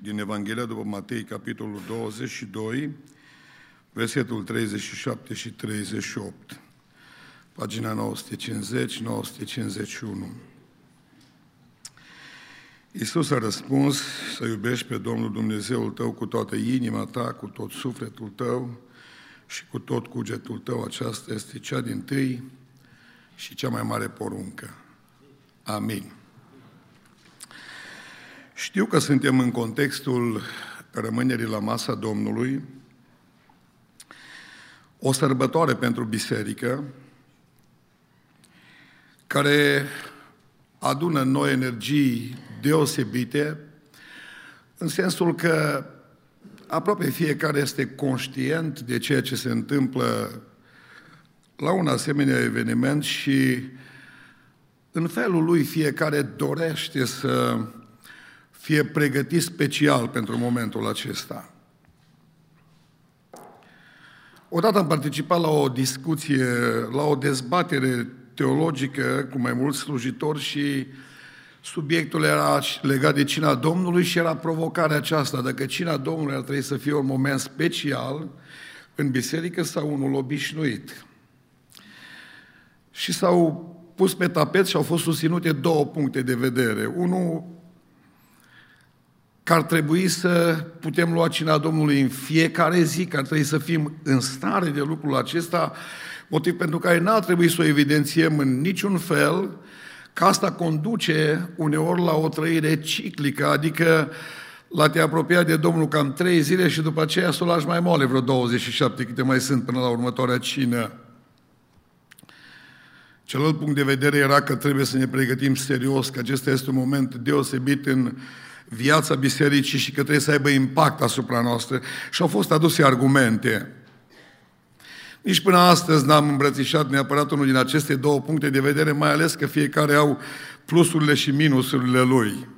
din Evanghelia după Matei, capitolul 22, versetul 37 și 38, pagina 950-951. Iisus a răspuns: să iubești pe Domnul Dumnezeul tău cu toată inima ta, cu tot sufletul tău și cu tot cugetul tău. Aceasta este cea dintâi și cea mai mare poruncă. Amin. Știu că suntem în contextul rămânerii la masa Domnului, o sărbătoare pentru biserică, care adună noi energii deosebite, în sensul că aproape fiecare este conștient de ceea ce se întâmplă la un asemenea eveniment și în felul lui fiecare dorește să fie pregătit special pentru momentul acesta. Odată am participat la o discuție, la o dezbatere teologică cu mai mulți slujitori și subiectul era legat de cina Domnului și era provocarea aceasta, dacă cina Domnului ar trebui să fie un moment special în biserică sau unul obișnuit. Și s-au pus pe tapet și au fost susținute două puncte de vedere. Unul, că ar trebui să putem lua cina Domnului în fiecare zi, că ar trebui să fim în stare de lucrul acesta, motiv pentru care n-ar trebui să o evidențiem în niciun fel, că asta conduce uneori la o trăire ciclică, adică la te apropia de Domnul cam 3 zile și după aceea să o lași mai moale vreo 27, câte mai sunt până la următoarea cină. Celălalt punct de vedere era că trebuie să ne pregătim serios, că acesta este un moment deosebit în viața bisericii și că trebuie să aibă impact asupra noastră. Și au fost aduse argumente. Nici până astăzi n-am îmbrățișat neapărat unul din aceste două puncte de vedere, mai ales că fiecare au plusurile și minusurile lui.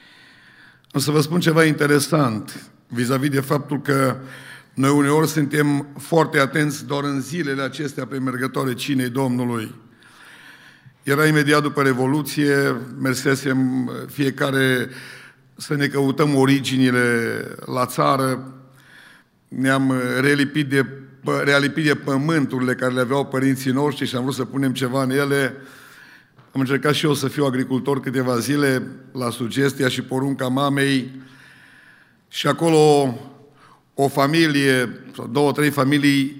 O să vă spun ceva interesant vis-a-vis de faptul că noi uneori suntem foarte atenți doar în zilele acestea premergătoare cinei Domnului. Era imediat după Revoluție, mersesem fiecare să ne căutăm originile la țară, ne-am realipit de pământurile care le aveau părinții noștri și am vrut să punem ceva în ele. Am încercat și eu să fiu agricultor câteva zile, la sugestia și porunca mamei, și acolo o familie, sau 2-3 familii,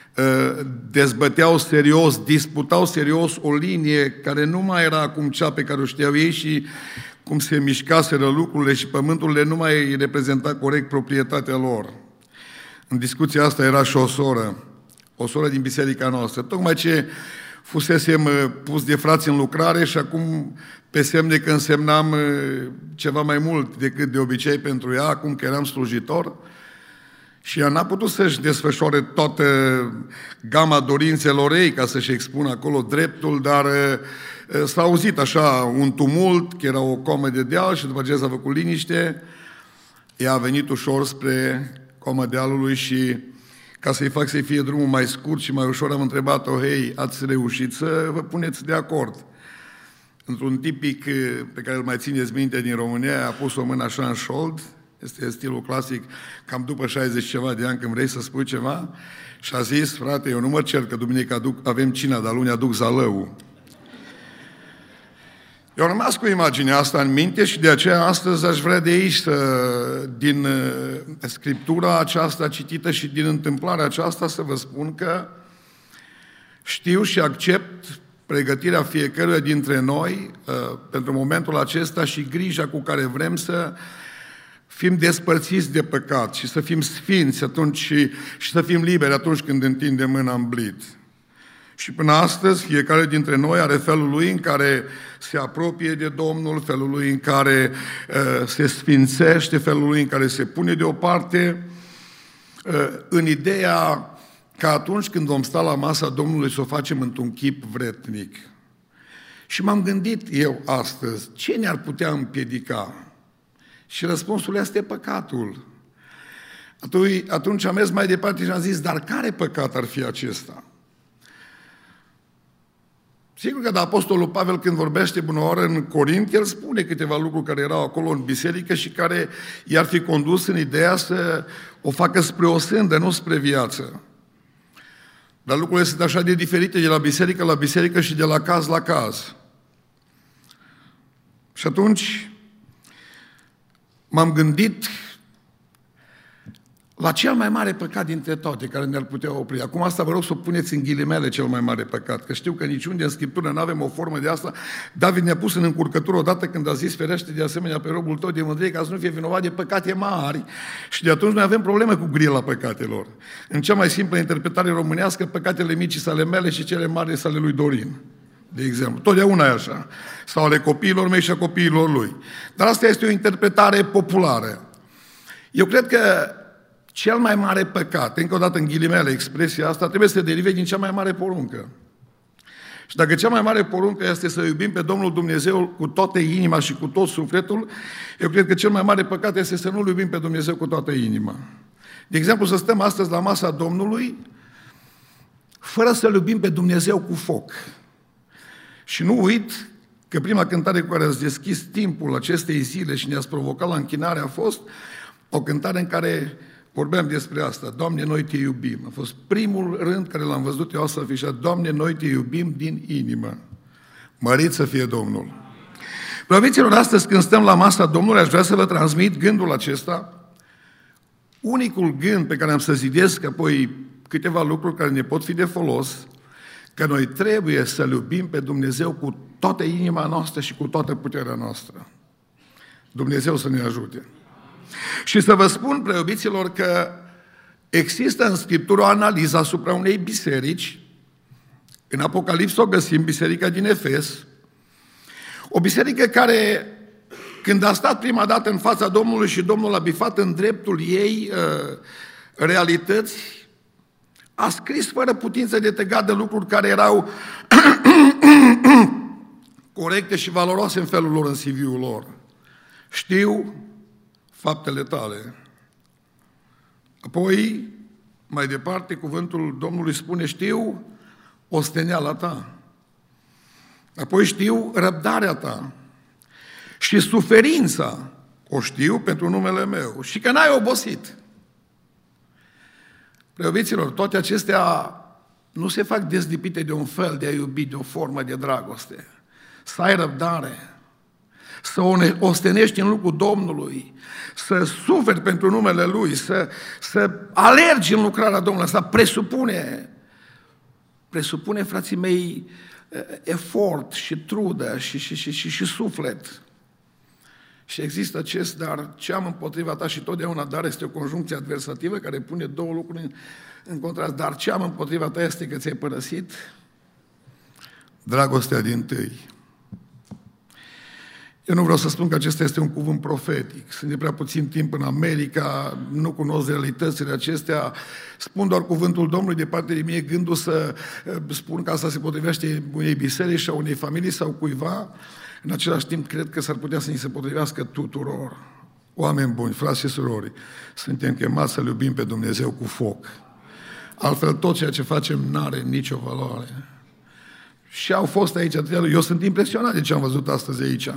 dezbăteau serios, disputau serios o linie care nu mai era acum cea pe care o știau ei și cum se mișcaseră lucrurile și pământurile nu mai reprezenta corect proprietatea lor. În discuția asta era și o soră din biserica noastră, tocmai ce fusesem pus de frați în lucrare și acum pe semne că însemnam ceva mai mult decât de obicei pentru ea, acum că eram slujitor, și ea n-a putut să-și desfășoare toată gama dorințelor ei ca să-și expună acolo dreptul, dar s-a auzit așa un tumult, că era o comă de deal și după aceea s-a făcut liniște. Ea a venit ușor spre comă dealului și ca să-i fac să-i fie drumul mai scurt și mai ușor, am întrebat-o: hei, ați reușit să vă puneți de acord? Într-un tipic pe care îl mai țineți minte din România, a pus o mână așa în șold, este stilul clasic, cam după 60 ceva de ani când vrei să spui ceva, și a zis: frate, eu nu mă cer că duminică avem cina, dar luni aduc zalău. Eu am rămas cu imaginea asta în minte și de aceea astăzi aș vrea de aici, din Scriptura aceasta citită și din întâmplarea aceasta, să vă spun că știu și accept pregătirea fiecăruia dintre noi pentru momentul acesta și grija cu care vrem să fim despărțiți de păcat și să fim sfinți atunci și să fim liberi atunci când întindem mâna în blid. Și până astăzi, fiecare dintre noi are felul lui în care se apropie de Domnul, felul lui în care se sfințește, felul lui în care se pune deoparte, în ideea că atunci când vom sta la masa Domnului să o facem într-un chip vretnic. Și m-am gândit eu astăzi, ce ne-ar putea împiedica? Și răspunsul este păcatul. Atunci am mers mai departe și am zis: dar care păcat ar fi acesta? Sigur că de Apostolul Pavel, când vorbește bună oară în Corint, el spune câteva lucruri care erau acolo în biserică și care i-ar fi condus în ideea să o facă spre o sândă, nu spre viață. Dar lucrurile sunt așa de diferite de la biserică și de la caz la caz. Și atunci m-am gândit la cel mai mare păcat dintre toate care ne-ar putea opri. Acum asta vă rog să o puneți în ghilimele, cel mai mare păcat, că știu că niciunde în Scriptură nu avem o formă de asta. David ne-a pus în încurcătură odată când a zis: ferește de asemenea pe robul tău de mândrie ca să nu fie vinovat de păcate mari. Și de atunci noi avem probleme cu grila păcatelor. În cea mai simplă interpretare românească, păcatele mici sunt ale mele și cele mari sunt ale lui Dorin, de exemplu. Totdeauna e așa. Sau ale copiilor mei și a copiilor lui. Dar asta este o interpretare populară. Eu cred că cel mai mare păcat, încă o dată în ghilimele expresia asta, trebuie să se derive din cea mai mare poruncă. Și dacă cea mai mare poruncă este să iubim pe Domnul Dumnezeu cu toată inima și cu tot sufletul, eu cred că cel mai mare păcat este să nu-L iubim pe Dumnezeu cu toată inima. De exemplu, să stăm astăzi la masa Domnului fără să-L iubim pe Dumnezeu cu foc. Și nu uit că prima cântare cu care ați deschis timpul acestei zile și ne-ați provocat la închinare a fost o cântare în care vorbeam despre asta: Doamne, noi te iubim. A fost primul rând care l-am văzut eu asta afișat: Doamne, noi te iubim din inimă. Mărit să fie Domnul! Preobiților, astăzi când stăm la masa Domnului, aș vrea să vă transmit gândul acesta, unicul gând pe care am să zidesc apoi câteva lucruri care ne pot fi de folos, că noi trebuie să-L iubim pe Dumnezeu cu toată inima noastră și cu toată puterea noastră. Dumnezeu să ne ajute! Și să vă spun, preobiților, că există în Scriptură o analiză asupra unei biserici. În Apocalipsă o găsim, biserica din Efes. O biserică care, când a stat prima dată în fața Domnului și Domnul a bifat în dreptul ei realități, a scris fără putință de tăgat de lucruri care erau corecte și valoroase în felul lor, în CV-ul lor. Știu faptele tale. Apoi, mai departe, cuvântul Domnului spune: știu osteneala ta. Apoi știu răbdarea ta. Și suferința o știu pentru numele meu. Și că n-ai obosit. Preobiților, toate acestea nu se fac dezlipite de un fel de a iubi, de o formă de dragoste. Să ai răbdare, să ostenești în lucrul Domnului, să suferi pentru numele Lui, să alergi în lucrarea Domnului. Asta presupune, frații mei, efort și trudă și suflet. Și există acest dar, ce am împotriva ta, și totdeauna dar este o conjuncție adversativă care pune două lucruri în contrast. Dar ce am împotriva ta este că ți-ai părăsit dragostea dintâi. Eu nu vreau să spun că acesta este un cuvânt profetic. Sunt de prea puțin timp în America, nu cunosc realitățile acestea. Spun doar cuvântul Domnului de parte de mie, gândul să spun că asta se potrivește unei biserici sau unei familii sau cuiva. În același timp, cred că s-ar putea să ni se potrivească tuturor. Oameni buni, frați și surori, suntem chemați să-L iubim pe Dumnezeu cu foc. Altfel, tot ceea ce facem n-are nicio valoare. Și au fost aici atâtea lucruri. Eu sunt impresionat de ce am văzut astăzi aici.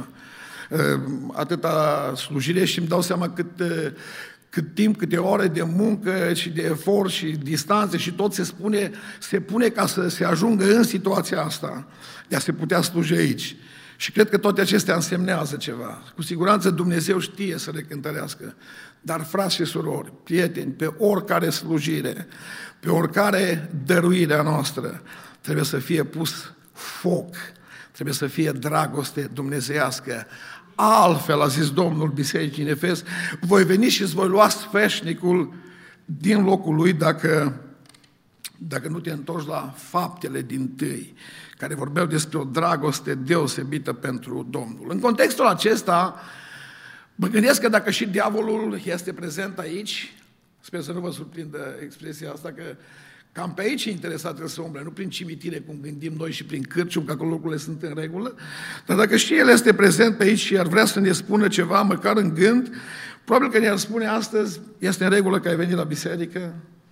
Atâta slujire și îmi dau seama cât timp, câte ore de muncă și de efort și distanțe și tot se pune ca să se ajungă în situația asta de a se putea sluji aici. Și cred că toate acestea însemnează ceva. Cu siguranță Dumnezeu știe să le cântărească. Dar, frați și surori, prieteni, pe oricare slujire, pe oricare dăruire a noastră, trebuie să fie pus foc, trebuie să fie dragoste dumnezeiască. Altfel, a zis Domnul bisericii în Efes, voi veni și îți voi lua sfeșnicul din locul lui dacă nu te întorci la faptele dintâi, care vorbeau despre o dragoste deosebită pentru Domnul. În contextul acesta, mă gândesc că dacă și diavolul este prezent aici, sper să nu vă surprindă expresia asta, că cam pe aici e interesat el să umble, nu prin cimitire, cum gândim noi, și prin cârcium, că acolo lucrurile sunt în regulă, dar dacă și el este prezent pe aici și ar vrea să ne spună ceva, măcar în gând, probabil că ne-ar spune astăzi: este în regulă că ai venit la biserică?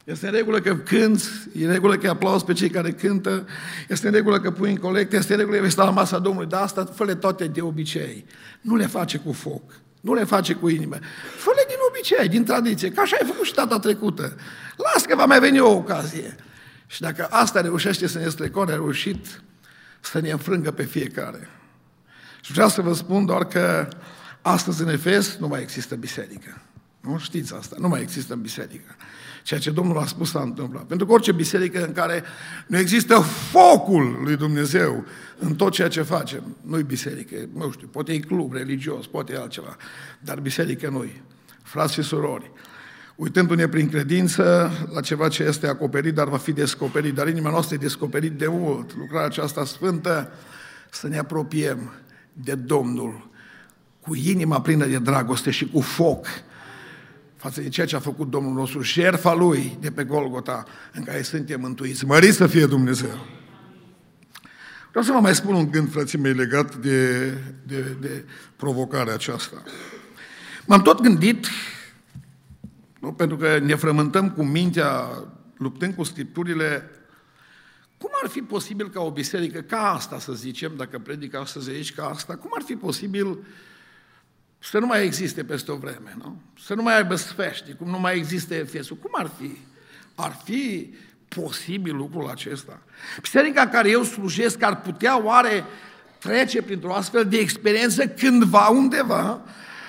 Este în regulă că cânți, e în regulă că aplauzi pe cei care cântă, este în regulă că pui în colecte, este în regulă că vei sta la masa Domnului, dar asta fă-le toate de obicei. Nu le face cu foc, nu le face cu inimă. Fă-le din obicei, din tradiție, că așa ai făcut și data trecută. Las că va mai veni o ocazie. Și dacă asta reușește să ne strecoare, a reușit să ne înfrângă pe fiecare. Și vreau să vă spun doar că astăzi în Efes nu mai există biserică. Nu știți asta, nu mai există biserică. Ceea ce Domnul a spus s-a întâmplat. Pentru că orice biserică în care nu există focul lui Dumnezeu în tot ceea ce facem, nu-i biserică, nu știu, poate e club religios, poate e altceva, dar biserică nu-i. Frați și surori, uitându-ne prin credință la ceva ce este acoperit, dar va fi descoperit, dar inima noastră e descoperit de mult, lucrarea aceasta sfântă, să ne apropiem de Domnul cu inima plină de dragoste și cu foc față de ceea ce a făcut Domnul nostru, jertfa Lui de pe Golgota, în care suntem mântuiți. Măriți să fie Dumnezeu! Vreau să vă mai spun un gând, frații mei, legat de provocarea aceasta. M-am tot gândit, nu, pentru că ne frământăm cu mintea, luptând cu Scripturile, cum ar fi posibil ca o biserică ca asta, să zicem, dacă predic astăzi aici ca asta, cum ar fi posibil să nu mai existe peste o vreme, nu? Să nu mai aibă sfești, cum nu mai există Efesul. Cum ar fi? Ar fi posibil lucrul acesta? Biserica în care eu slujesc ar putea oare trece printr-o astfel de experiență cândva, undeva?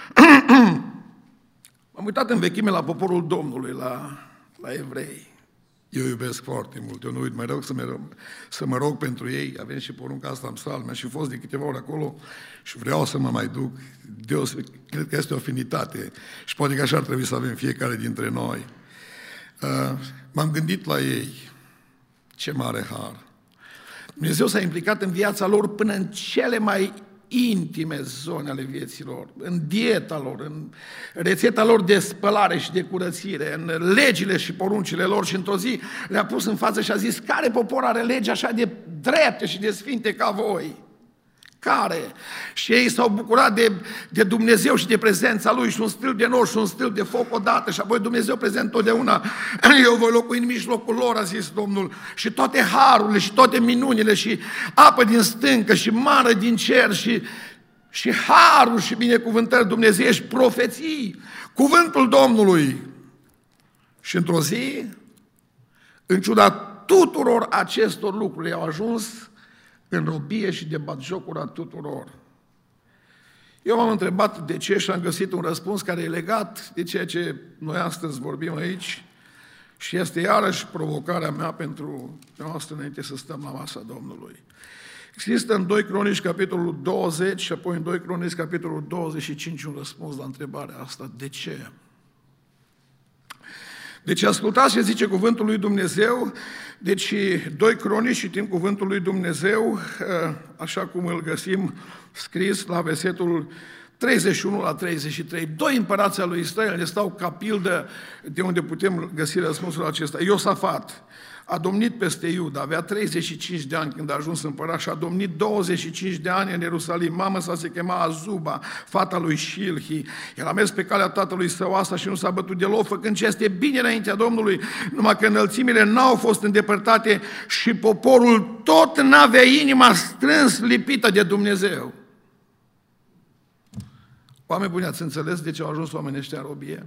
M-am uitat în vechime la poporul Domnului, la evrei. Eu iubesc foarte mult, eu nu uit, mai rog să mă rog pentru ei, avem și porunca asta în psalme, și fost de câteva ori acolo și vreau să mă mai duc, cred că este o afinitate și poate că așa ar trebui să avem fiecare dintre noi. M-am gândit la ei, ce mare har! Dumnezeu s-a implicat în viața lor până în cele mai intime zone ale vieții lor, în dieta lor, în rețeta lor de spălare și de curățire, în legile și poruncile lor, și într-o zi le-a pus în față și a zis: care popor are legi așa de drepte și de sfinte ca voi? Care? Și ei s-au bucurat de Dumnezeu și de prezența Lui, și un stâlp de nor și un stâlp de foc odată, și apoi Dumnezeu prezent totdeauna. Eu voi locui în mijlocul lor, a zis Domnul, și toate harurile și toate minunile și apă din stâncă și mană din cer și harul și binecuvântări dumnezeiești, profeții, cuvântul Domnului. Și într-o zi, în ciuda tuturor acestor lucruri, au ajuns în robie și de batjocura tuturor. Eu m-am întrebat de ce și am găsit un răspuns care e legat de ceea ce noi astăzi vorbim aici și este iarăși provocarea mea pentru noastră înainte să stăm la masa Domnului. Există în 2 Cronici, capitolul 20, și apoi în 2 Cronici, capitolul 25, un răspuns la întrebarea asta. De ce? Deci ascultați ce zice cuvântul lui Dumnezeu. Deci 2 Cronici, citim cuvântul lui Dumnezeu, așa cum îl găsim scris la versetul 31 la 33. Doi împărați al lui Israel ne stau ca pildă de unde putem găsi răspunsul acesta. Iosafat a domnit peste Iuda, avea 35 de ani când a ajuns împărat și a domnit 25 de ani în Ierusalim. Mama sa se chema Azuba, fata lui Șilhi. El a mers pe calea tatălui său Asa și nu s-a bătut deloc, făcând ce este bine înaintea Domnului, numai că înălțimile n-au fost îndepărtate și poporul tot n-avea inima strâns lipită de Dumnezeu. Oameni buni, ați înțeles de ce au ajuns oamenii ăștia în robie?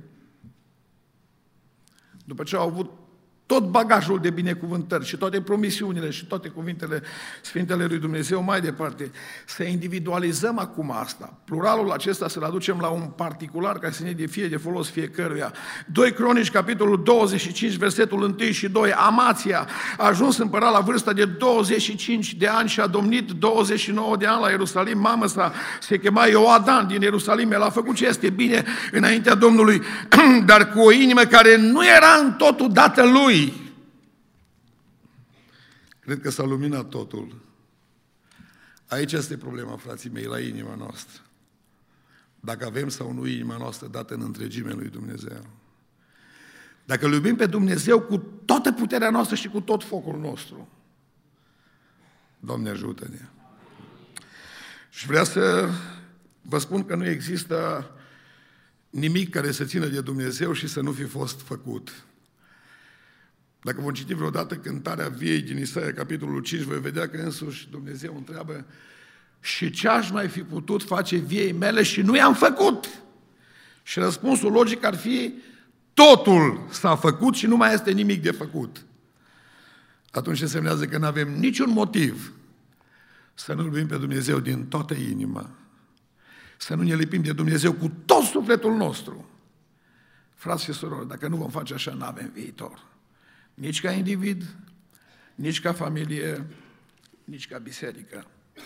După ce au avut tot bagajul de binecuvântări și toate promisiunile și toate cuvintele Sfintele lui Dumnezeu mai departe, să individualizăm acum asta. Pluralul acesta să-l aducem la un particular ca să ne fie de folos fiecăruia. 2 Cronici, capitolul 25, versetul 1 și 2. Amația a ajuns împărat la vârsta de 25 de ani și a domnit 29 de ani la Ierusalim. Mama sa se chema Ioadan din Ierusalim. El a făcut ce este bine înaintea Domnului, dar cu o inimă care nu era în totul dată lui. Cred că s-a luminat totul. Aici este problema, frații mei, la inima noastră. Dacă avem sau nu inima noastră dată în întregime lui Dumnezeu. Dacă îl iubim pe Dumnezeu cu toată puterea noastră și cu tot focul nostru. Doamne, ajută-ne! Și vreau să vă spun că nu există nimic care să țină de Dumnezeu și să nu fi fost făcut. Dacă vom citi vreodată Cântarea Viei din Isaia, capitolul 5, voi vedea că însuși Dumnezeu întreabă: și ce aș mai fi putut face viei mele și nu i-am făcut? Și răspunsul logic ar fi: totul s-a făcut și nu mai este nimic de făcut. Atunci însemnează că nu avem niciun motiv să nu iubim pe Dumnezeu din toată inima, să nu ne lipim de Dumnezeu cu tot sufletul nostru. Frați și surori, dacă nu vom face așa, nu avem viitor. Nici ca individ, nici ca familie, nici ca biserică.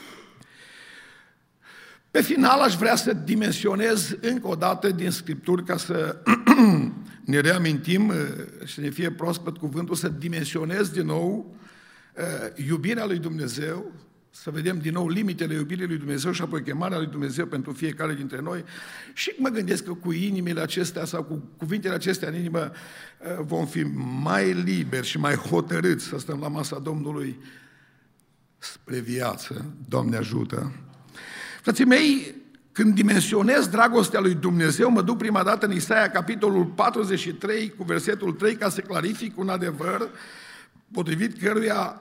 Pe final aș vrea să dimensionez încă o dată din Scripturi, ca să ne reamintim și să ne fie proaspăt cuvântul, să dimensionez din nou iubirea lui Dumnezeu, să vedem din nou limitele iubirii lui Dumnezeu și apoi chemarea lui Dumnezeu pentru fiecare dintre noi. Și mă gândesc că cu inimile acestea sau cu cuvintele acestea în inimă vom fi mai liberi și mai hotărâți să stăm la masa Domnului spre viață. Doamne ajută! Frații mei, când dimensionez dragostea lui Dumnezeu, mă duc prima dată în Isaia, capitolul 43, cu versetul 3, ca să clarific un adevăr potrivit căruia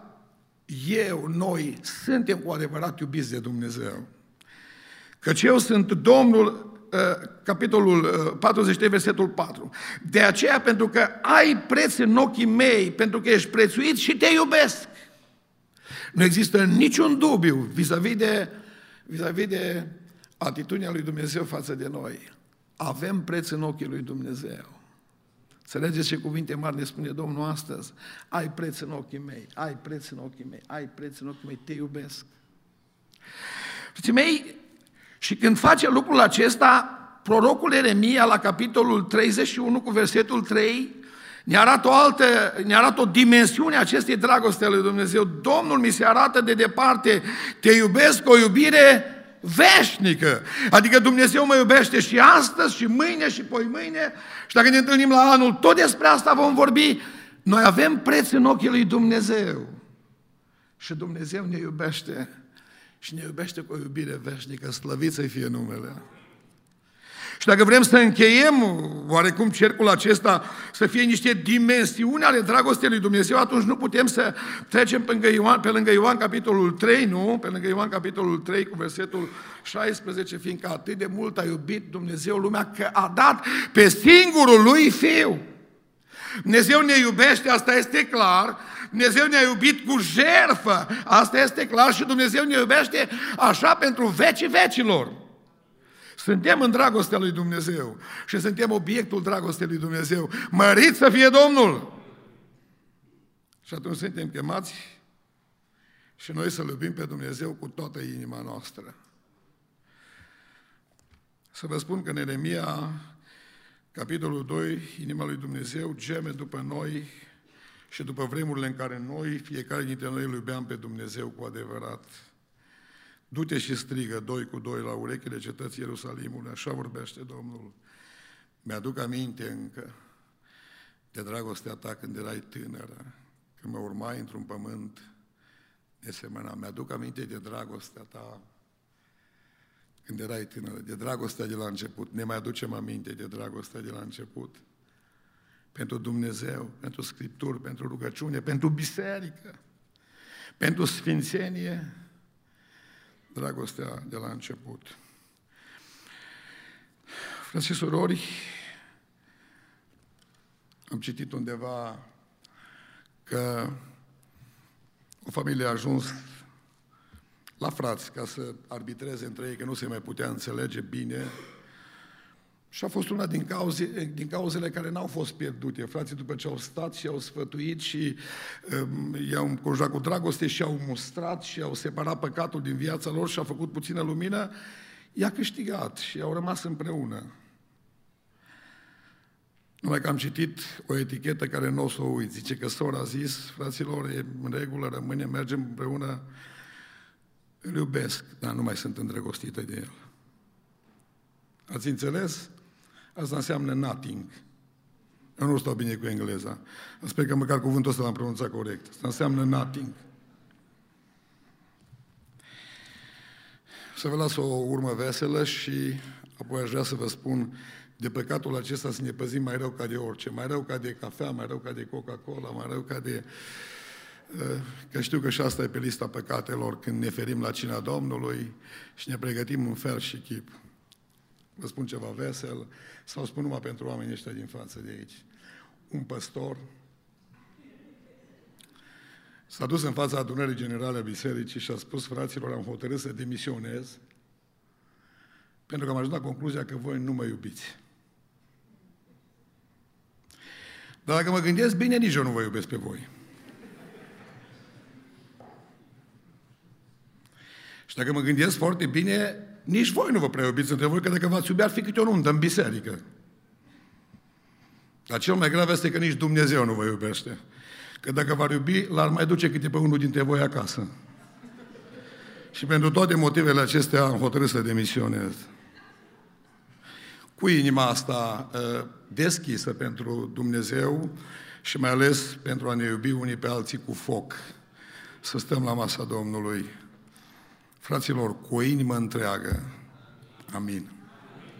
noi suntem cu adevărat iubiți de Dumnezeu. Căci eu sunt Domnul, capitolul 43, versetul 4. De aceea, pentru că ai preț în ochii mei, pentru că ești prețuit și te iubesc. Nu există niciun dubiu vis-a-vis de atitudinea lui Dumnezeu față de noi. Avem preț în ochii lui Dumnezeu. Înțelegeți ce cuvinte mari ne spune Domnul astăzi? Ai preț în ochii mei, ai preț în ochii mei, ai preț în ochii mei, te iubesc. Frații mei, și când face lucrul acesta, prorocul Ieremia, la capitolul 31, cu versetul 3, ne arată o dimensiune a acestei dragoste a lui Dumnezeu. Domnul mi se arată de departe, te iubesc cu o iubire veșnică. Adică Dumnezeu mă iubește și astăzi, și mâine, și poimâine, și dacă ne întâlnim la anul, tot despre asta vom vorbi. Noi avem preț în ochii lui Dumnezeu. Și Dumnezeu ne iubește și ne iubește cu o iubire veșnică. Slăvit să-i fie numele. Și dacă vrem să încheiem oarecum cercul acesta, să fie niște dimensiuni ale dragostei lui Dumnezeu, atunci nu putem să trecem pe lângă Ioan capitolul 3, nu? Pe lângă Ioan capitolul 3 cu versetul 16, fiindcă atât de mult a iubit Dumnezeu lumea că a dat pe singurul lui Fiu. Dumnezeu ne iubește, asta este clar. Dumnezeu ne-a iubit cu jertfă, asta este clar, și Dumnezeu ne iubește așa pentru vecii vecilor. Suntem în dragostea lui Dumnezeu și suntem obiectul dragostei lui Dumnezeu. Mărit să fie Domnul! Și atunci suntem chemați și noi să-L iubim pe Dumnezeu cu toată inima noastră. Să vă spun că în Ieremia, capitolul 2, inima lui Dumnezeu geme după noi și după vremurile în care noi, fiecare dintre noi, îl iubeam pe Dumnezeu cu adevărat. Du-te și strigă 2 cu 2 la urechile cetății Ierusalimului, așa vorbește Domnul. Mi-aduc aminte încă de dragostea ta când erai tânără, când mă urmai într-un pământ nesemănat. Mi-aduc aminte de dragostea ta când erai tânără, de dragostea de la început. Ne mai aducem aminte de dragostea de la început. Pentru Dumnezeu, pentru Scripturi, pentru rugăciune, pentru biserică, pentru sfințenie, dragostea de la început. Frați și surori, am citit undeva că o familie a ajuns la frați ca să arbitreze între ei, că nu se mai putea înțelege bine, și a fost una din cauzele care n-au fost pierdute. Frații, după ce au stat și au sfătuit și i-au înconjurat cu dragoste și au mustrat și au separat păcatul din viața lor și au făcut puțină lumină, i-a câștigat și au rămas împreună. Numai că am citit o etichetă care nu o să o uit. Zice că sora a zis: fraților, e în regulă, rămânem, mergem împreună, îl iubesc, dar nu mai sunt îndrăgostită de el. Ați înțeles? Asta înseamnă nothing. Eu nu stau bine cu engleza. Sper că măcar cuvântul ăsta l-am pronunțat corect. Asta înseamnă nothing. Să vă las o urmă veselă și apoi aș vrea să vă spun de păcatul acesta să ne păzim mai rău ca de orice, mai rău ca de cafea, mai rău ca de Coca-Cola, mai rău ca de... Că știu că și asta e pe lista păcatelor când ne ferim la cina Domnului și ne pregătim în fel și chip. Vă spun ceva vesel, sau spun numai pentru oamenii ăștia din față de aici. Un păstor s-a dus în fața adunării generale a bisericii și a spus: fraților, am hotărât să demisionez pentru că am ajuns la concluzia că voi nu mă iubiți. Dar dacă mă gândesc bine, nici eu nu vă iubesc pe voi. Și dacă mă gândesc foarte bine, nici voi nu vă prea iubiți între voi, că dacă v-ați iubi, ar fi câte o nuntă în biserică. Dar cel mai grav este că nici Dumnezeu nu vă iubește. Că dacă v-ar iubi, l-ar mai duce câte pe unul dintre voi acasă. Și pentru toate motivele acestea am hotărât să demisionez. Cu inima asta deschisă pentru Dumnezeu și mai ales pentru a ne iubi unii pe alții cu foc. Să stăm la masa Domnului. Fraților, cu o inimă întreagă. Amin.